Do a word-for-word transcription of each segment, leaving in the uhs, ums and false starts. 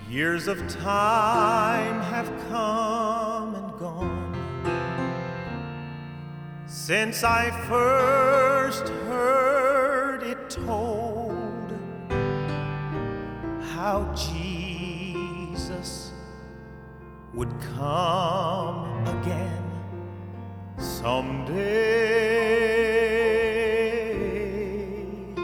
Years of time have come and gone since I first heard it told how Jesus would come again someday.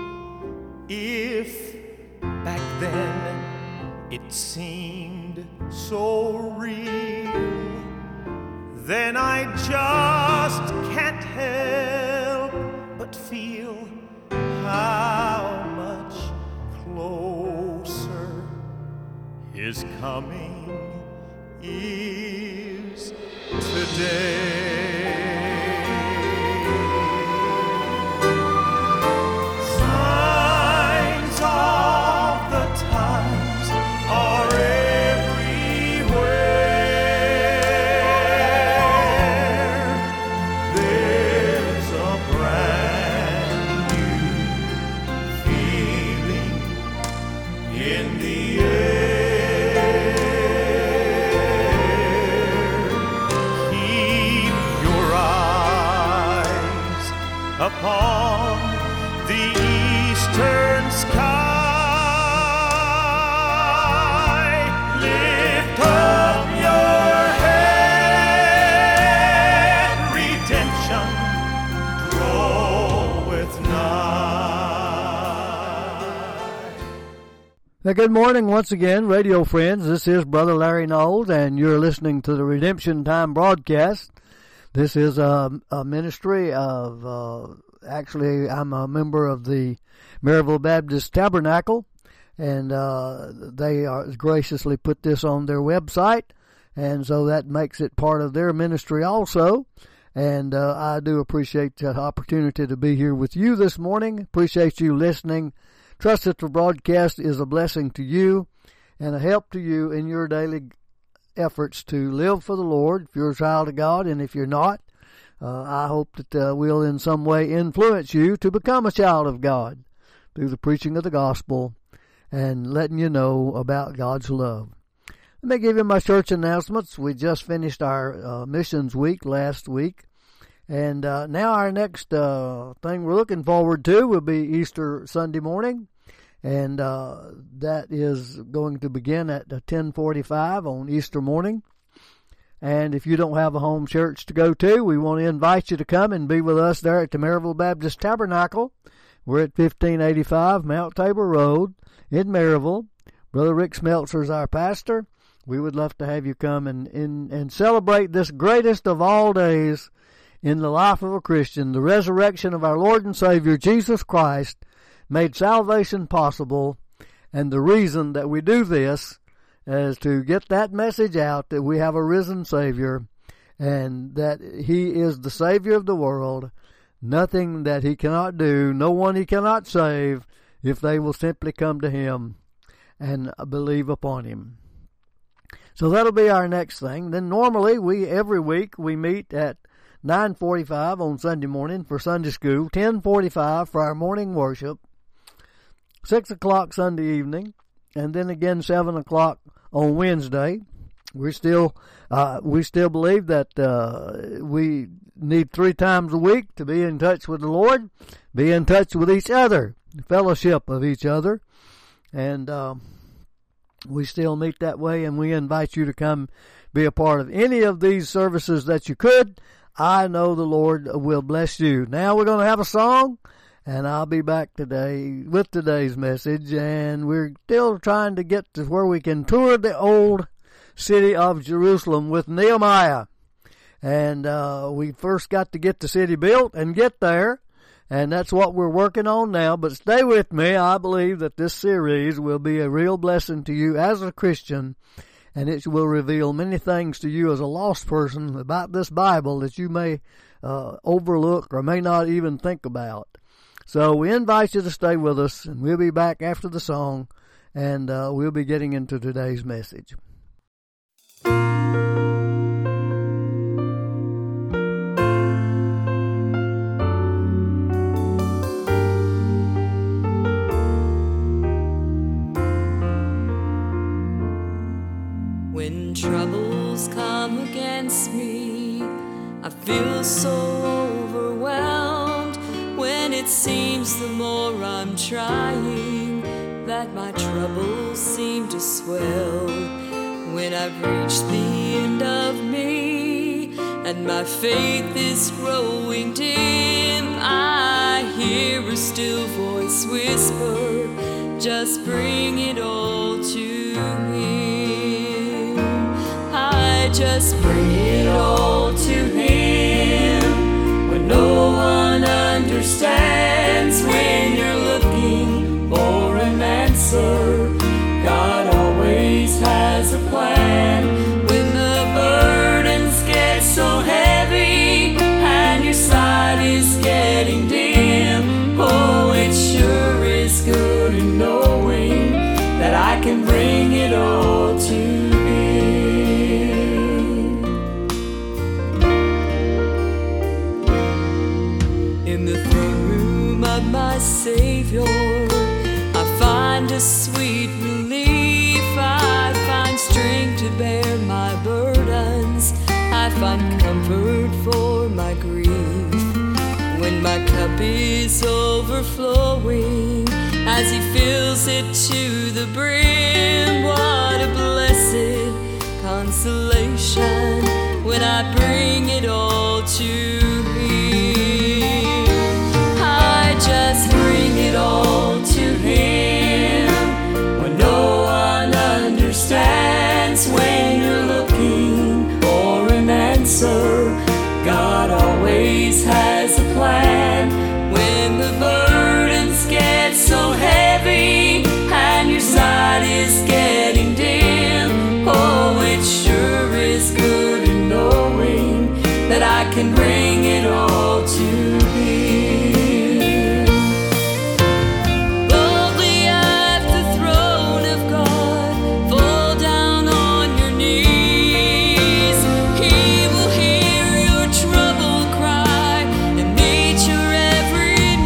If back then it seemed so real, then I just can't help but feel how much closer his coming is today. Signs of the times are everywhere. There's a brand new feeling in the air. Keep your eyes upon the eastern sky. Lift up your head, redemption draweth nigh. Now, good morning once again, radio friends. This is Brother Larry Knowles, and you're listening to the Redemption Time broadcast. This is a, a ministry of, uh, actually, I'm a member of the Maryville Baptist Tabernacle, and uh, they are graciously put this on their website, and so that makes it part of their ministry also. And uh, I do appreciate the opportunity to be here with you this morning. Appreciate you listening. Trust that the broadcast is a blessing to you and a help to you in your daily efforts to live for the Lord, if you're a child of God, and if you're not, uh, I hope that uh, we'll in some way influence you to become a child of God through the preaching of the gospel and letting you know about God's love. Let me give you my church announcements. We just finished our uh, missions week last week, and uh, now our next uh, thing we're looking forward to will be Easter Sunday morning. And uh, that is going to begin at ten forty-five on Easter morning. And if you don't have a home church to go to, we want to invite you to come and be with us there at the Maryville Baptist Tabernacle. We're at fifteen eighty-five Mount Tabor Road in Maryville. Brother Rick Smeltzer is our pastor. We would love to have you come and, and, and celebrate this greatest of all days in the life of a Christian, the resurrection of our Lord and Savior, Jesus Christ, made salvation possible, and the reason that we do this is to get that message out that we have a risen Savior and that He is the Savior of the world. Nothing that He cannot do, no one He cannot save if they will simply come to Him and believe upon Him. So that'll be our next thing. Then normally we every week we meet at nine forty-five on Sunday morning for Sunday school, ten forty-five for our morning worship, six o'clock Sunday evening, and then again seven o'clock on Wednesday. We still uh, we still believe that uh, we need three times a week to be in touch with the Lord, be in touch with each other, fellowship of each other, and uh, we still meet that way, and we invite you to come be a part of any of these services that you could. I know the Lord will bless you. Now we're going to have a song, and I'll be back today with today's message, and we're still trying to get to where we can tour the old city of Jerusalem with Nehemiah. And uh, we first got to get the city built and get there, and that's what we're working on now. But stay with me. I believe that this series will be a real blessing to you as a Christian, and it will reveal many things to you as a lost person about this Bible that you may uh, overlook or may not even think about. So we invite you to stay with us, and we'll be back after the song, and uh, we'll be getting into today's message. When troubles come against me, I feel so overwhelmed. When it seems the more I'm trying, that my troubles seem to swell. When I've reached the end of me, and my faith is growing dim, I hear a still voice whisper, just bring it all to Him. I just bring it all to Him. When no one understands, when you're looking for an answer, God always has a plan. When the burdens get so heavy and your sight is getting dim, oh, it sure is good in knowing that I can bring it all to Him. In the throne room of my Savior, I find a sweet relief. I find strength to bear my burdens. I find comfort for my grief. When my cup is overflowing, as He fills it to the brim, what a blessed consolation when I bring it all to Him. I just bring it all to Him. When no one understands, when you're looking for an answer, God always has a plan. When the burdens get so heavy and your sight is getting dim, oh, it sure is good in knowing that I can bring it all to Him. Boldly at the throne of God, fall down on your knees. He will hear your troubled cry and meet your every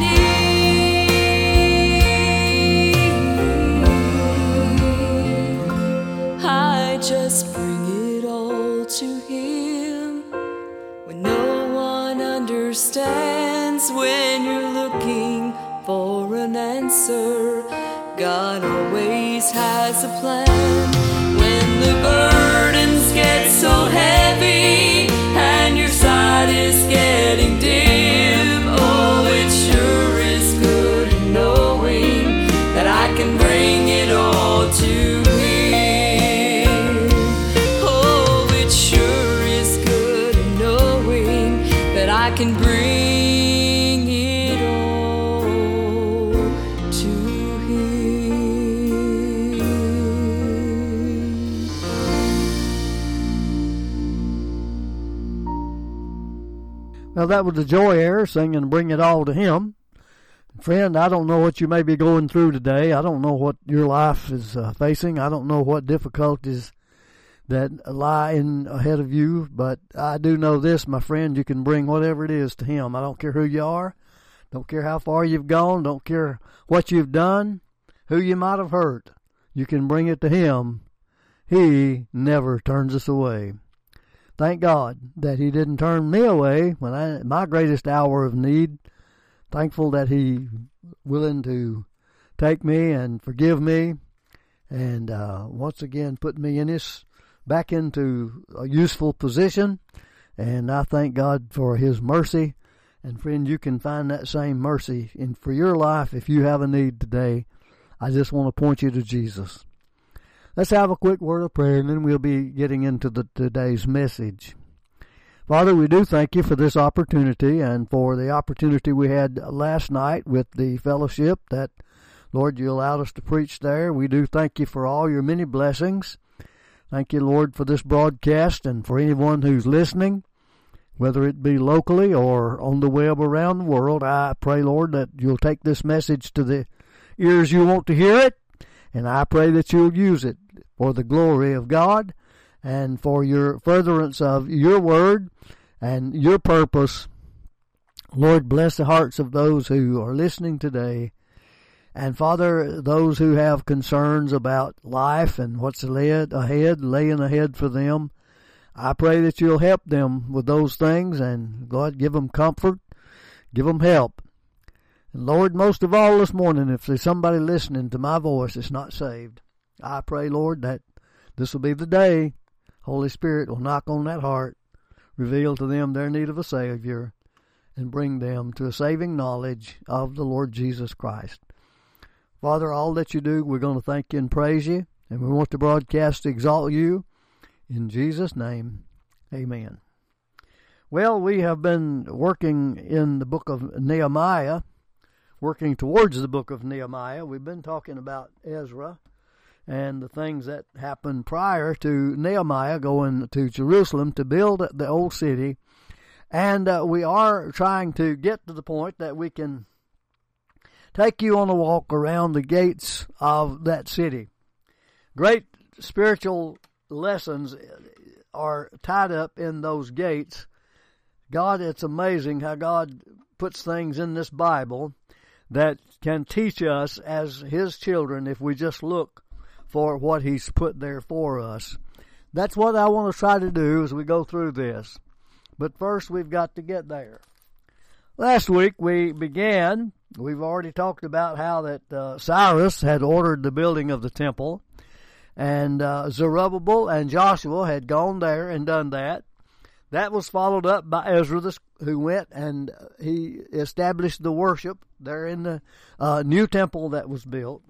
need. I just bring it all to Him. When no one understands, when you're looking for an answer, God always has a plan. When the burdens get so heavy and your sight is getting dim, oh, it sure is good in knowing that I can bring it all to Him. Oh, it sure is good in knowing that I can bring it all to Him. Well, that was the Joy Air singing Bring It All to Him. Friend, I don't know what you may be going through today. I don't know what your life is uh, facing. I don't know what difficulties that lie in ahead of you, but I do know this, my friend, you can bring whatever it is to Him. I don't care who you are, don't care how far you've gone, don't care what you've done, who you might have hurt. You can bring it to Him. He never turns us away. Thank God that He didn't turn me away when I, my greatest hour of need. Thankful that He willing to take me and forgive me, and uh, once again put me in His back into a useful position. And I thank God for His mercy. And friend, you can find that same mercy in for your life if you have a need today. I just want to point you to Jesus. Let's have a quick word of prayer, and then we'll be getting into the today's message. Father, we do thank You for this opportunity and for the opportunity we had last night with the fellowship that, Lord, You allowed us to preach there. We do thank You for all Your many blessings. Thank You, Lord, for this broadcast and for anyone who's listening, whether it be locally or on the web around the world. I pray, Lord, that You'll take this message to the ears you want to hear it, and I pray that You'll use it for the glory of God and for Your furtherance of Your word and Your purpose. Lord, bless the hearts of those who are listening today. And Father, those who have concerns about life and what's ahead, ahead, laying ahead for them, I pray that you'll help them with those things, and God, give them comfort, give them help. And Lord, most of all this morning, if there's somebody listening to my voice that's not saved, I pray, Lord, that this will be the day Holy Spirit will knock on that heart, reveal to them their need of a Savior, and bring them to a saving knowledge of the Lord Jesus Christ. Father, all that you do, we're going to thank you and praise you, and we want the broadcast to exalt you. In Jesus' name, amen. Well, we have been working in the book of Nehemiah, working towards the book of Nehemiah. We've been talking about Ezra and the things that happened prior to Nehemiah going to Jerusalem to build the old city. And uh, we are trying to get to the point that we can take you on a walk around the gates of that city. Great spiritual lessons are tied up in those gates. God, it's amazing how God puts things in this Bible that can teach us as His children if we just look for what He's put there for us. That's what I want to try to do as we go through this. But first, we've got to get there. Last week, we began, we've already talked about how that uh, Cyrus had ordered the building of the temple, and uh, Zerubbabel and Joshua had gone there and done that. That was followed up by Ezra, who went and he established the worship there in the uh, new temple that was built.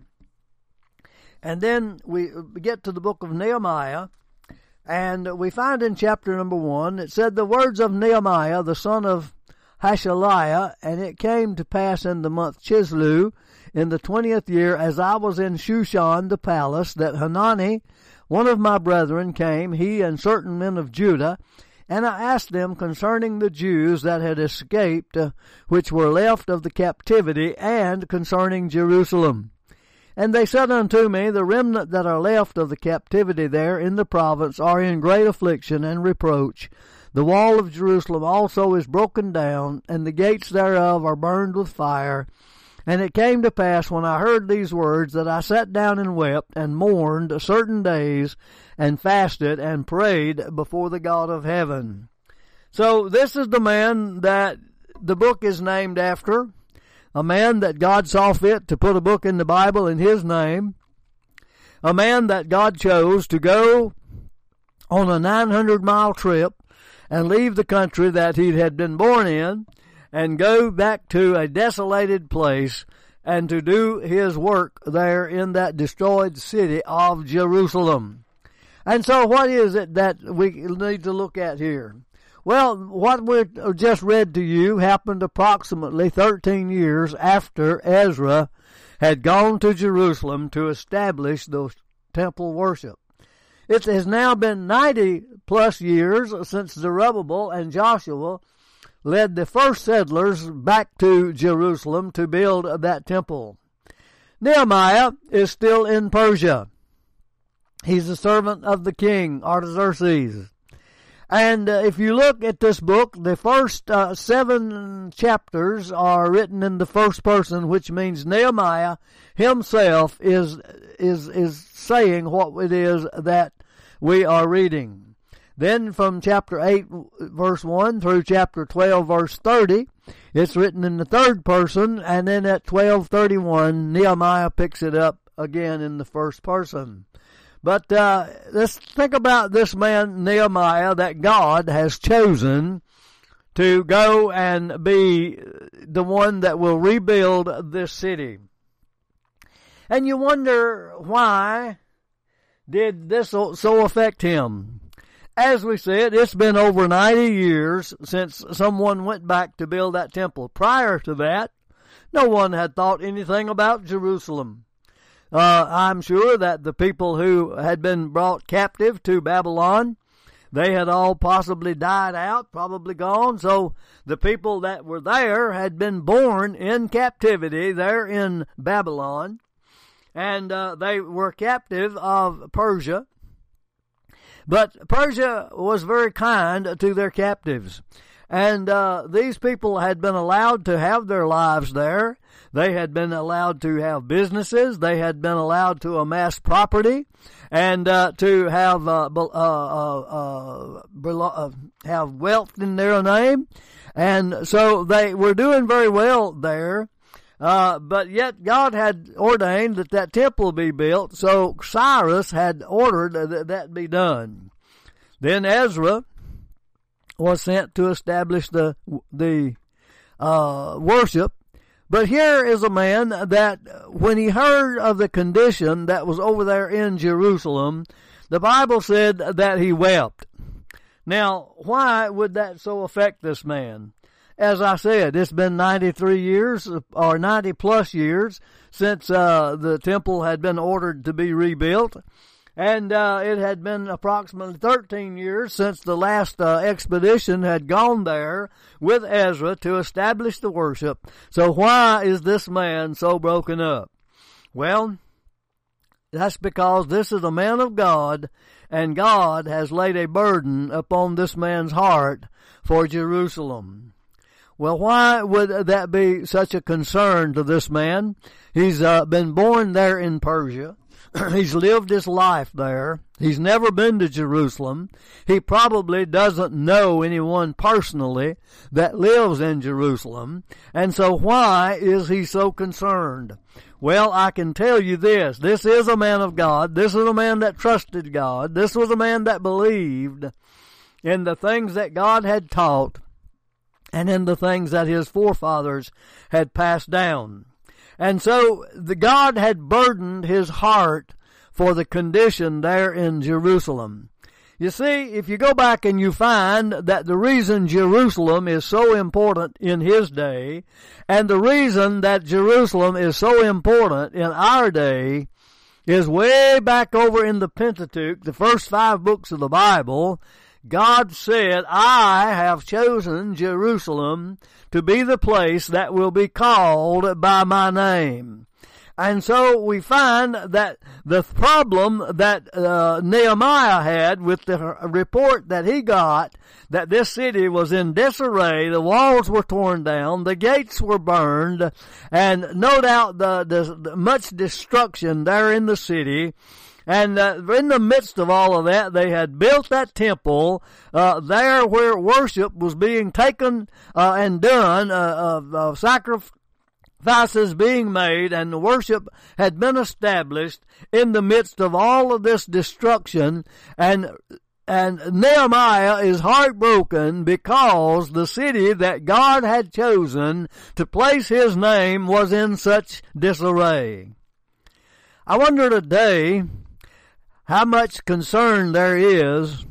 And then we get to the book of Nehemiah, and we find in chapter number one, it said, the words of Nehemiah, the son of Hashaliah, and it came to pass in the month Chislew, in the twentieth year, as I was in Shushan the palace, that Hanani, one of my brethren, came, he and certain men of Judah, and I asked them concerning the Jews that had escaped, uh, which were left of the captivity, and concerning Jerusalem. And they said unto me, the remnant that are left of the captivity there in the province are in great affliction and reproach. The wall of Jerusalem also is broken down, and the gates thereof are burned with fire. And it came to pass, when I heard these words, that I sat down and wept, and mourned certain days, and fasted, and prayed before the God of heaven. So this is the man that the book is named after, a man that God saw fit to put a book in the Bible in his name, a man that God chose to go on a nine hundred mile trip and leave the country that he had been born in and go back to a desolated place and to do his work there in that destroyed city of Jerusalem. And so what is it that we need to look at here? Well, what we just read to you happened approximately thirteen years after Ezra had gone to Jerusalem to establish the temple worship. It has now been ninety plus years since Zerubbabel and Joshua led the first settlers back to Jerusalem to build that temple. Nehemiah is still in Persia. He's a servant of the king, Artaxerxes. And uh, if you look at this book, the first uh, seven chapters are written in the first person, which means Nehemiah himself is is is saying what it is that we are reading. Then from chapter eight, verse one, through chapter twelve, verse thirty, it's written in the third person, and then at twelve thirty-one, Nehemiah picks it up again in the first person. But uh, let's think about this man, Nehemiah, that God has chosen to go and be the one that will rebuild this city. And you wonder, why did this so affect him? As we said, it's been over ninety years since someone went back to build that temple. Prior to that, no one had thought anything about Jerusalem. Uh, I'm sure that the people who had been brought captive to Babylon, they had all possibly died out, probably gone. So the people that were there had been born in captivity there in Babylon, and uh, they were captive of Persia. But Persia was very kind to their captives. And uh, these people had been allowed to have their lives there. They had been allowed to have businesses. They had been allowed to amass property and uh, to have uh, uh, uh, uh, have wealth in their name. And so they were doing very well there. Uh, but yet God had ordained that that temple be built. So Cyrus had ordered that that be done. Then Ezra was sent to establish the the uh, worship. But here is a man that when he heard of the condition that was over there in Jerusalem, the Bible said that he wept. Now, why would that so affect this man? As I said, it's been ninety-three years or ninety plus years since uh, the temple had been ordered to be rebuilt. And uh, it had been approximately thirteen years since the last uh, expedition had gone there with Ezra to establish the worship. So why is this man so broken up? Well, that's because this is a man of God, and God has laid a burden upon this man's heart for Jerusalem. Well, why would that be such a concern to this man? He's uh, been born there in Persia. He's lived his life there. He's never been to Jerusalem. He probably doesn't know anyone personally that lives in Jerusalem. And so why is he so concerned? Well, I can tell you this. This is a man of God. This is a man that trusted God. This was a man that believed in the things that God had taught and in the things that his forefathers had passed down. And so the God had burdened his heart for the condition there in Jerusalem. You see, if you go back and you find that the reason Jerusalem is so important in his day, and the reason that Jerusalem is so important in our day, is way back over in the Pentateuch, the first five books of the Bible. God said, I have chosen Jerusalem to be the place that will be called by my name. And so we find that the problem that uh, Nehemiah had with the report that he got, that this city was in disarray, the walls were torn down, the gates were burned, and no doubt the, the, the much destruction there in the city. And uh, in the midst of all of that, they had built that temple uh, there where worship was being taken uh, and done, uh, of, of sacrifices being made, and the worship had been established in the midst of all of this destruction. And and Nehemiah is heartbroken because the city that God had chosen to place his name was in such disarray. I wonder today how much concern there is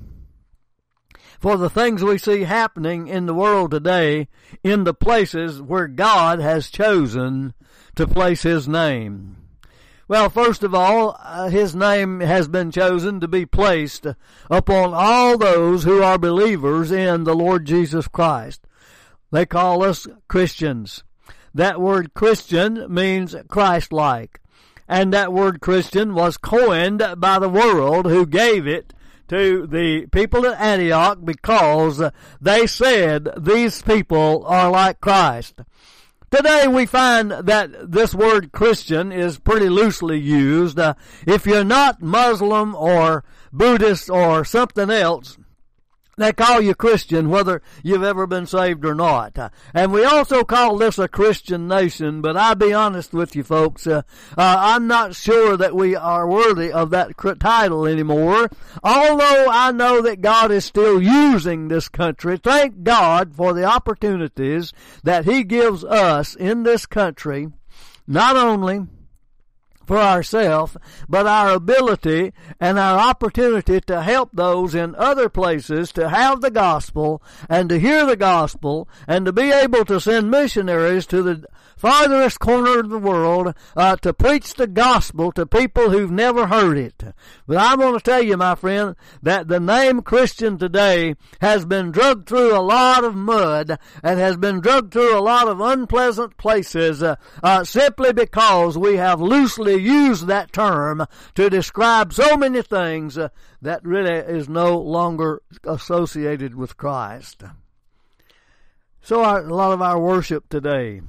for the things we see happening in the world today in the places where God has chosen to place his name. Well, first of all, uh, his name has been chosen to be placed upon all those who are believers in the Lord Jesus Christ. They call us Christians. That word Christian means Christ-like. And that word Christian was coined by the world, who gave it to the people at Antioch because they said these people are like Christ. Today we find that this word Christian is pretty loosely used. Uh, if you're not Muslim or Buddhist or something else, they call you Christian whether you've ever been saved or not. Uh, and we also call this a Christian nation, but I'll be honest with you folks, uh, uh, I'm not sure that we are worthy of that title anymore. Although I know that God is still using this country. Thank God for the opportunities that He gives us in this country, not only for ourselves, but our ability and our opportunity to help those in other places to have the gospel and to hear the gospel and to be able to send missionaries to the farthest corner of the world uh, to preach the gospel to people who've never heard it. But I want to tell you, my friend, that the name Christian today has been dragged through a lot of mud and has been dragged through a lot of unpleasant places uh, uh, simply because we have loosely used that term to describe so many things uh, that really is no longer associated with Christ. So our, a lot of our worship today,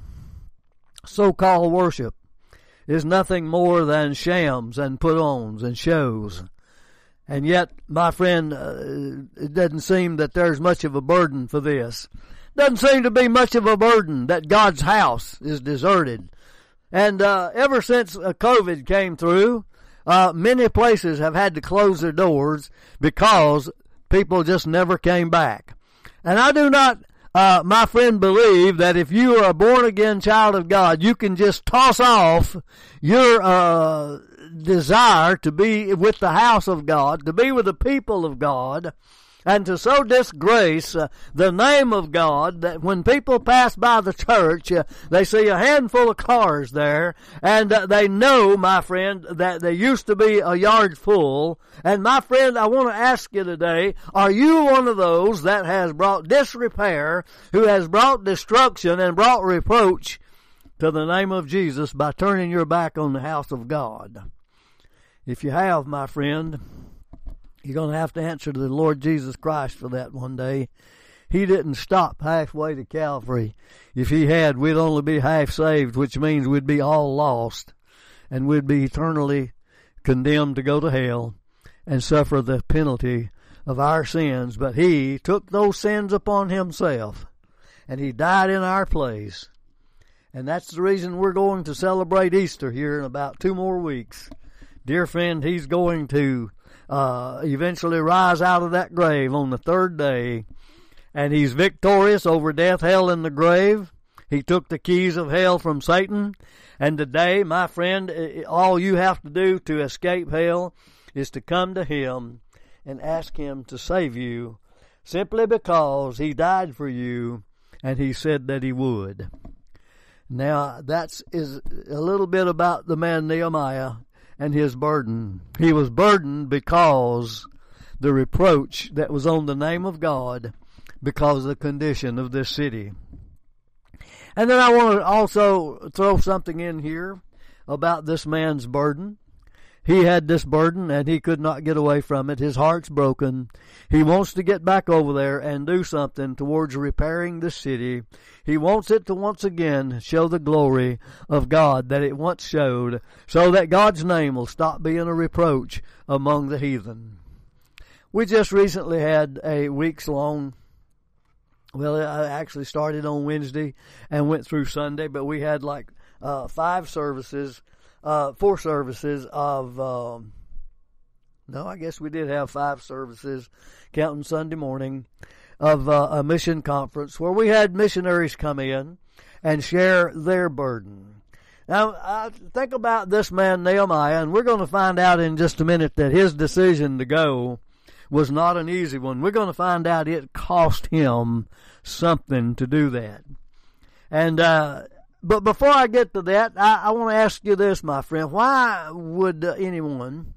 so-called worship, is nothing more than shams and put-ons and shows. And yet, my friend, uh, it doesn't seem that there's much of a burden for this. Doesn't seem to be much of a burden that God's house is deserted. And uh, ever since uh, COVID came through, uh, many places have had to close their doors because people just never came back. And I do not, uh, my friend, believe that if you are a born-again child of God, you can just toss off your uh, desire to be with the house of God, to be with the people of God, and to so disgrace uh, the name of God that when people pass by the church, uh, they see a handful of cars there, and uh, they know, my friend, that there used to be a yard full. And my friend, I want to ask you today, are you one of those that has brought disrepair, who has brought destruction and brought reproach to the name of Jesus by turning your back on the house of God? If you have, my friend, you're going to have to answer to the Lord Jesus Christ for that one day. He didn't stop halfway to Calvary. If he had, we'd only be half saved, which means we'd be all lost, and we'd be eternally condemned to go to hell and suffer the penalty of our sins. But he took those sins upon himself, and he died in our place. And that's the reason we're going to celebrate Easter here in about two more weeks. Dear friend, he's going to Uh, eventually rise out of that grave on the third day, and he's victorious over death, hell, and the grave. He took the keys of hell from Satan, and today, my friend, all you have to do to escape hell is to come to him and ask him to save you, simply because he died for you, and he said that he would. Now, that's is a little bit about the man Nehemiah and his burden. He was burdened because the reproach that was on the name of God, because of the condition of this city. And then I want to also throw something in here about this man's burden. He had this burden and he could not get away from it. His heart's broken. He wants to get back over there and do something towards repairing the city. He wants it to once again show the glory of God that it once showed, so that God's name will stop being a reproach among the heathen. We just recently had a week's long, well, I actually started on Wednesday and went through Sunday, but we had like uh, five services. Uh, four services of, um, no, I guess we did have five services, counting Sunday morning, of uh, a mission conference where we had missionaries come in and share their burden. Now, I think about this man Nehemiah, and we're going to find out in just a minute that his decision to go was not an easy one. We're going to find out it cost him something to do that. And, uh, But before I get to that, I, I want to ask you this, my friend. Why would uh, anyone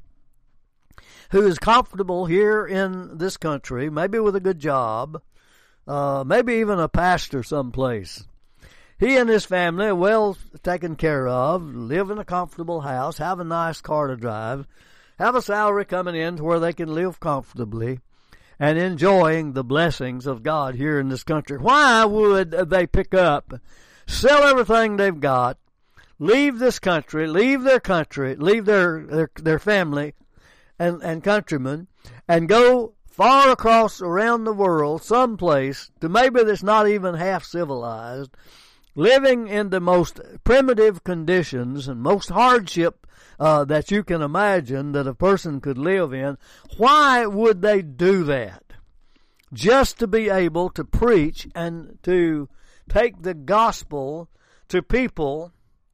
who is comfortable here in this country, maybe with a good job, uh, maybe even a pastor someplace, he and his family are well taken care of, live in a comfortable house, have a nice car to drive, have a salary coming in to where they can live comfortably, and enjoying the blessings of God here in this country, why would they pick up, sell everything they've got, leave this country, leave their country, leave their their, their family and, and countrymen, and go far across around the world, someplace to maybe that's not even half civilized, living in the most primitive conditions and most hardship uh, that you can imagine that a person could live in? Why would they do that? Just to be able to preach and to take the gospel to people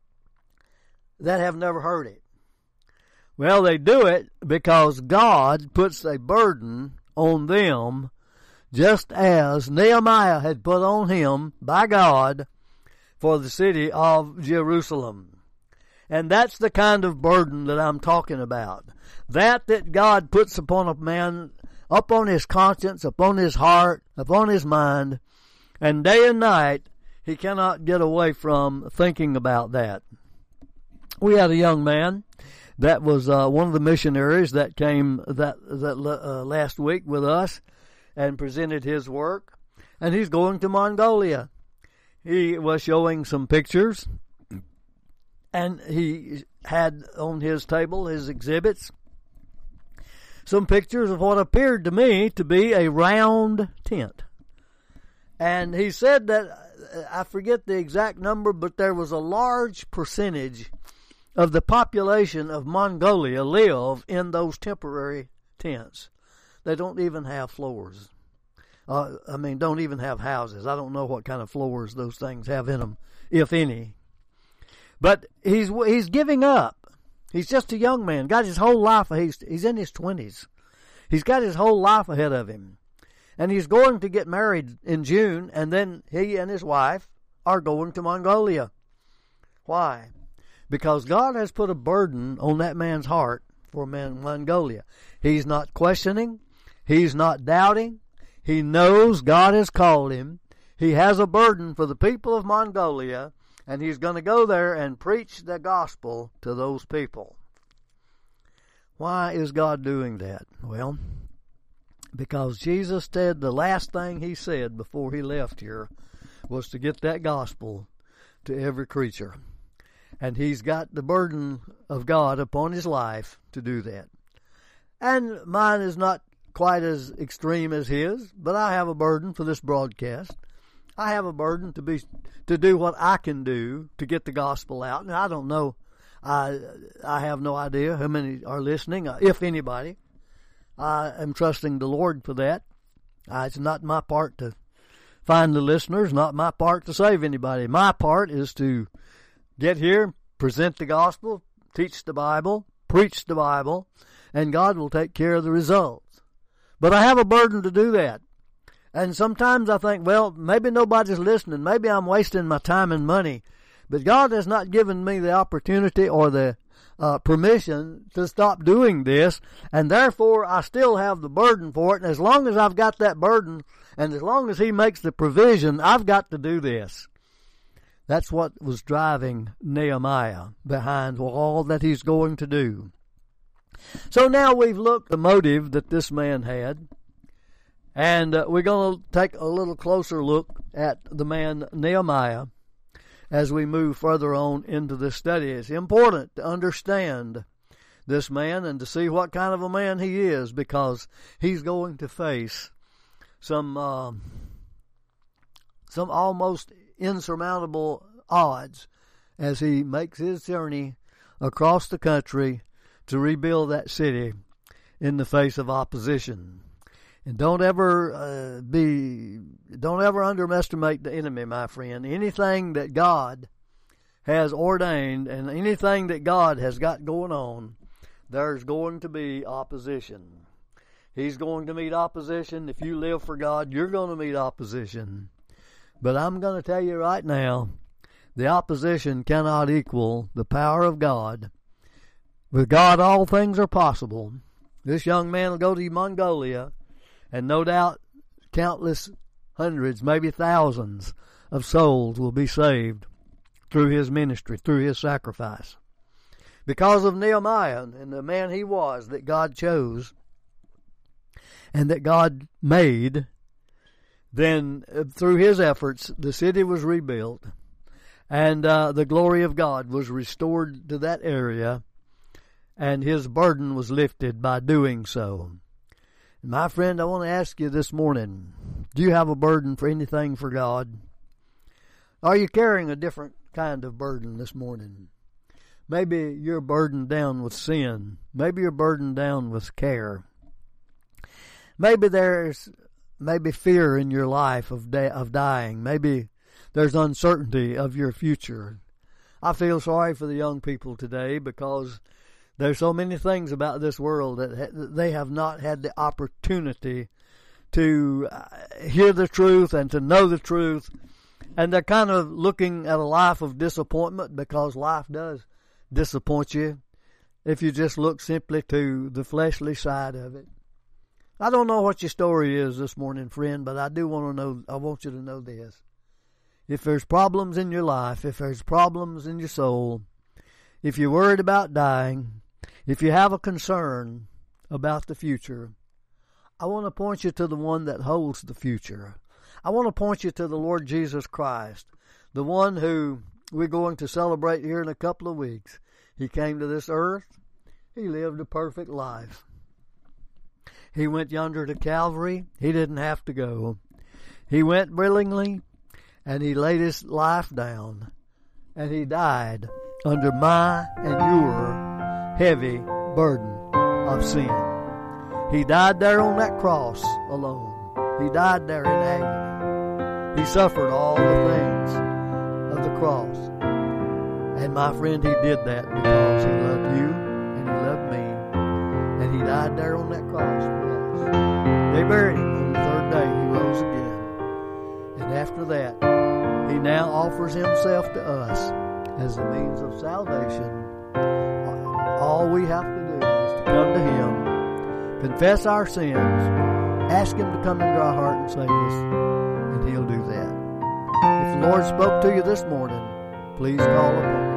that have never heard it. Well, they do it because God puts a burden on them, just as Nehemiah had put on him by God for the city of Jerusalem. And that's the kind of burden that I'm talking about. That that God puts upon a man, upon his conscience, upon his heart, upon his mind, and day and night, he cannot get away from thinking about that. We had a young man that was uh, one of the missionaries that came that that uh, last week with us and presented his work, and he's going to Mongolia. he was showing some pictures, and he had on his table, his exhibits, some pictures of what appeared to me to be a round tent. And he said that, I forget the exact number, but there was a large percentage of the population of Mongolia live in those temporary tents. They don't even have floors. Uh, I mean, don't even have houses. I don't know what kind of floors those things have in them, if any. But he's he's giving up. He's just a young man. Got his whole life. He's he's in his twenties. He's got his whole life ahead of him, and he's going to get married in June. And then he and his wife are going to Mongolia. Why? Because God has put a burden on that man's heart for man Mongolia. He's not questioning. He's not doubting. He knows God has called him. He has a burden for the people of Mongolia, and he's going to go there and preach the gospel to those people. Why is God doing that? Well, because Jesus said the last thing he said before he left here was to get that gospel to every creature. And he's got the burden of God upon his life to do that. And mine is not quite as extreme as his, but I have a burden for this broadcast. I have a burden to be to do what I can do to get the gospel out. And I don't know, I I have no idea how many are listening, if anybody. I am trusting the Lord for that. Uh, it's not my part to find the listeners, not my part to save anybody. My part is to get here, present the gospel, teach the Bible, preach the Bible, and God will take care of the results. But I have a burden to do that. And sometimes I think, well, maybe nobody's listening. Maybe I'm wasting my time and money. But God has not given me the opportunity or the uh, permission to stop doing this. And therefore, I still have the burden for it. And as long as I've got that burden, and as long as He makes the provision, I've got to do this. That's what was driving Nehemiah behind all that he's going to do. So now we've looked at the motive that this man had, and uh, we're going to take a little closer look at the man Nehemiah as we move further on into this study. It's important to understand this man and to see what kind of a man he is, because he's going to face some uh, some almost insurmountable odds as he makes his journey across the country to rebuild that city in the face of opposition. And don't ever uh, be, don't ever underestimate the enemy, my friend. Anything that God has ordained and anything that God has got going on, there's going to be opposition. He's going to meet opposition. If you live for God, you're going to meet opposition. But I'm going to tell you right now, the opposition cannot equal the power of God. With God, all things are possible. This young man will go to Mongolia, and no doubt countless hundreds, maybe thousands of souls will be saved through his ministry, through his sacrifice. Because of Nehemiah and the man he was that God chose and that God made, then through his efforts, the city was rebuilt, and uh, the glory of God was restored to that area, and his burden was lifted by doing so. My friend, I want to ask you this morning, do you have a burden for anything for God? Are you carrying a different kind of burden this morning? Maybe you're burdened down with sin. Maybe you're burdened down with care. Maybe there's maybe fear in your life of da- of dying. Maybe there's uncertainty of your future. I feel sorry for the young people today because there's so many things about this world that they have not had the opportunity to hear the truth and to know the truth. And they're kind of looking at a life of disappointment, because life does disappoint you if you just look simply to the fleshly side of it. I don't know what your story is this morning, friend, but I do want to know, I want you to know this. If there's problems in your life, if there's problems in your soul, if you're worried about dying, if you have a concern about the future, I want to point you to the one that holds the future. I want to point you to the Lord Jesus Christ, the one who we're going to celebrate here in a couple of weeks. He came to this earth. He lived a perfect life. He went yonder to Calvary. He didn't have to go. He went willingly, and he laid his life down, and he died under my and your heavy burden of sin. He died there on that cross alone. He died there in agony. He suffered all the things of the cross. And my friend, he did that because he loved you and he loved me. And he died there on that cross for us. They buried him. On the third day, he rose again. And after that, he now offers himself to us as a means of salvation. All we have to do is to come to him, confess our sins, ask him to come into our heart and save us, and he'll do that. If the Lord spoke to you this morning, please call upon him.